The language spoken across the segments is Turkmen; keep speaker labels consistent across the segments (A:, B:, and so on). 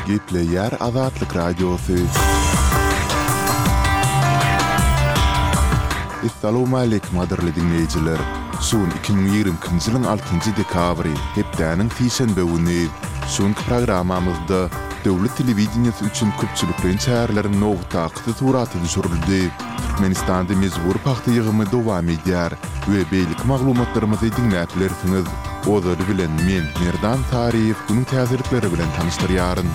A: Gepleyer Azatlık Radyosu. Assalamu alaykum adirli dinleyijiler. Sun 2020 ýylyň 6-njy dekabry hepdäniň tişenbe güni. Şonky programamyzda döwlet telewizionyasy üçin köpçülikden çäherleriň nowtaky suraty düşürildi. Türkmenistanda mezbur paxta ýygymy dowam edýär we beýlik maglumatlarymyzy dinläplersiňiz. Ozary bilen men Merdan Tariýew günüň täzirlikleri bilen tanıştyrýaryn.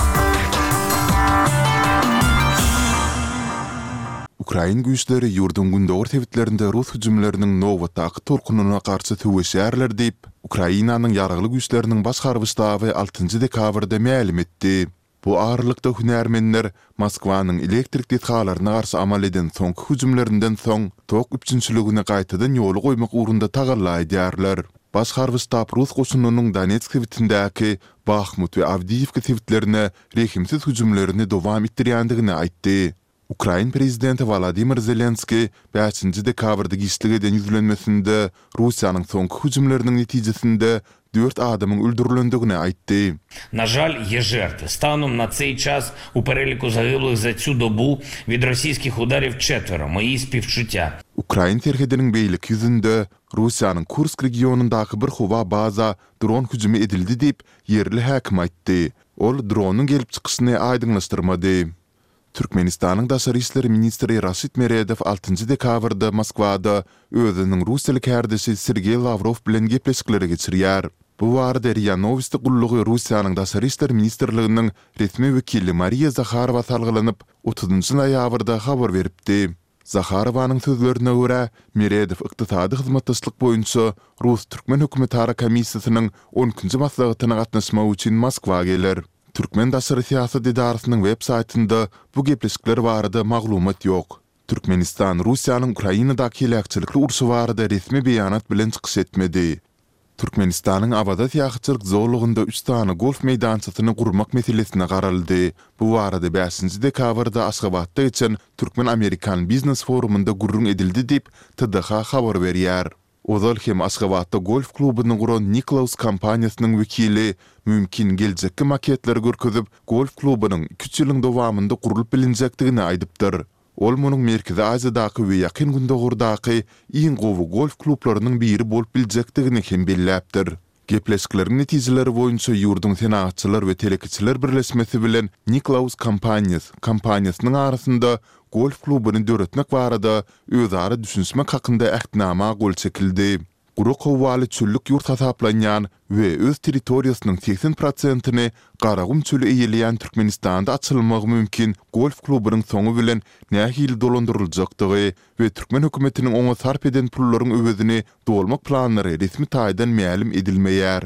A: Ukraina güýçleri ýurdun gündäwr tewitlerinde Rus hüjümleriniň nowatdaky torkunyna garşy töweşärler diýip Ukrainanyň ýaragly güýçleriniň başgargy ştaby 6-njy dekabrda ma'lum etdi. Bu aralykda hünärmenler Moskwanyň elektrik detgalaryna garşy amal eden soňky hüjümlerinden soň tok üçinçiligine gaýtadan ýoly goýmak ugrunda tagallaýdýarlar. Başgargy ştab Rus goşunynyň Donetsk tewitindäki Bakhmut we Avdiivka tewitlerine rehimsiz hüjümlerini dowam etdirýändigini aýtdy. Ukraina prezidenti Volodymyr Zelenski 5-nji dekabrda gişlige eden ýüzlenmesinde Russiýanyň soňky hüjümleriniň netijesinde 4 adamyň öldürilendigini aýtdy.
B: На жаль, є жертви. Станом на цей час у переліку загиблих за цю добу від російських ударів 4. Мої співчуття.
A: Ukraina terhediniň beýlik ýüzünde Russiýanyň Kursk regionundaky bir howa baza dron hüjümi edildi diýip yerli häkim aýtdy. Ol dronyň gelip çykyşyny aýdynlaşdyrmady. Türkmenistanyň daşary işleri ministri Raşid Meredew 6-njy dekabrda Moskwada özüniň Russiýalyk härdesi Sergey Lavrov bilen gepleşikleri geçirýär. Bu barada RIA Novosti gullugy Russiýanyň daşary işleri ministrliginiň resmi wekili Mariya Zakharova salgylanyp 30-njy noýabrda habar beripdi. Zakharovanyň sözlerine görä, Meredew ykdysady hyzmatdaşlyk boýunça Rus-Türkmen hökümetara komissiýasynyň 10-njy maslahatyna gatnaşmak üçin Moskwa geler. Türkmen daşary siýasat idarasynyň web saýtynda bu gepleşikler barada maglumat ýok. Türkmenistan Russiýanyň Ukrainadaky hilakçylikly urşy barada resmi beýanat bilen çykyş etmedi. Türkmenistanyň awada siýasatçylyk zorlugynda 3 tane golf meýdançysyny gurmak meselesine garaldy. Bu barada 5-nji dekabrda Aşgabatda geçen Türkmen-Amerikan Biznes forumunda gurrun edildi diýip TDH habar berýär. Ozal hem Aşgabatda golf klubyny guran Niklaus kompaniýasynyň wekili mümkin geljekki maketler görkezip golf klubynyň 2 ýylyň dowamında gurulyp bilinjekdigini aýdypdyr. Ol munyň Merkezi Aziýadaky we ýakyn gündäwurdaky iň gowy golf klublarynyň biri bolup biljekdigini hem belläpdir. Gepleşikleriň netijeleri boýunça ýurdun senatçylar we telekiçiler birleşmesi bilen Niklaus kompaniýasynyň arasynda golf klubyny döretmek barada özara düşünmek hakynda ähdnama gol çekildi. Guruk howwaly çöllük ýurt hasaplanýan we öz territoriýasynyň 80%-ni Garagum çölü eýeleýän Türkmenistanda açylmagy mümkin golf klubynyň soňu bilen nähili dolandyryljakdygy we Türkmen hökümetiniň oňa sarp eden pullaryň öwedini dolmak planlary resmi taýdan ma'lum edilmeýär.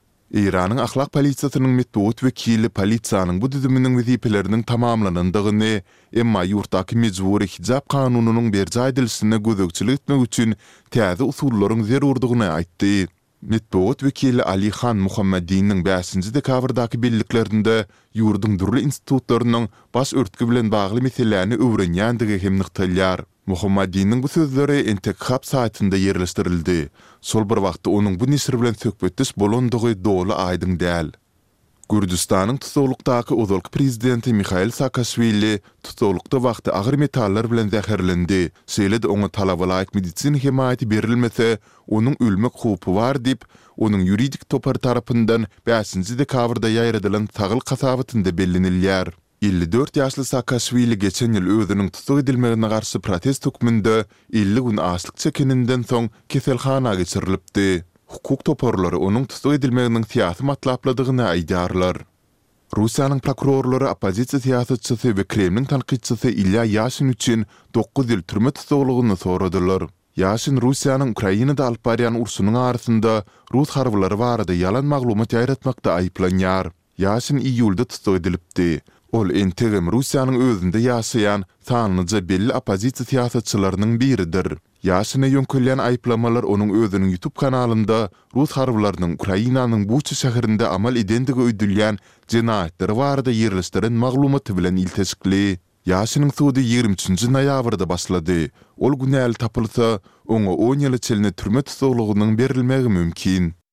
A: Iranyň ahlak polisiýasynyň metbuat wekili polisiýanyň bu düzüminiň wezipeleriniň tamamlanandygyny, emma ýurtdaky mejburi hijab kanunynyň berjä edilişine gözegçilik etmek üçin täze usullaryň zerurdygyny aýtdy. Metbuat wekili Ali Khan Muhammediniň 5-nji dekabrdaky belliklerinde ýurdun durly institutlarynyň baş örtki bilen bagly meselelerini öwrenýändigi hem nykdalýar. Muhammediniň bu sözleri Entekhab saýtynda ýerleşdirildi. Sol bir wagtda onuň bu nesir bilen söhbetdiş bolandygy doly aýdyň däl. Gürjistanyň tutulukdaky ozalky prezidenti Mikhail Saakashvili tutulukda wagty agyr metallar bilen zäherlendi. Şeýle-de oňa talabalaýyk medisina himayaty berilmese, onuň ölmek howpy bar diýip, onuň ýuridik topar tarapyndan 5-nji dekabrda ýaýradylan tagyl kasabatynda bellenilýär. 54 ýaşly Saakashvili geçen ýyl özüniň tutuk edilmegine garşy protest hukmynda 50 gün açlyk çekininden soň keselhana geçirilipdi. Hukuk toparlary onuň tutuk edilmeginiň siýasy matlapladygyny aýdýarlar. Russiýanyň prokurorlary opozisiýa siýasatçysy we Kremlin tanqidçisi Ilya Yashin üçin 9 ýyl türme tutuglygyny soradylar. Yashin Russiýanyň Ukrainada alyp barýan urşunyň arasynda Rus harbylary barada ýalan maglumat ýaýratmakda aýplanýar. Yashin iýulda tutuk edilipdi. Ol entegem Russiýanyň özünde ýaşaýan sanyňca belli opozisiýa siýasatçylarynyň biridir. Ýaşyna ýönkelen aýplamalar onuň özüniň YouTube kanalynda Rus harbalarynyň Ukrainanyň Bucha şäherinde amal edendigi öýdülýän jenaýetleri barada ýerleşdiren maglumaty bilen ilteşikli. Ýaşynyň sudy 23-nji noýabrda başlady. Ol günäli tapylsa, oňa 10 ýyl içinde türme tutuglygynyň berilmegi mümkin.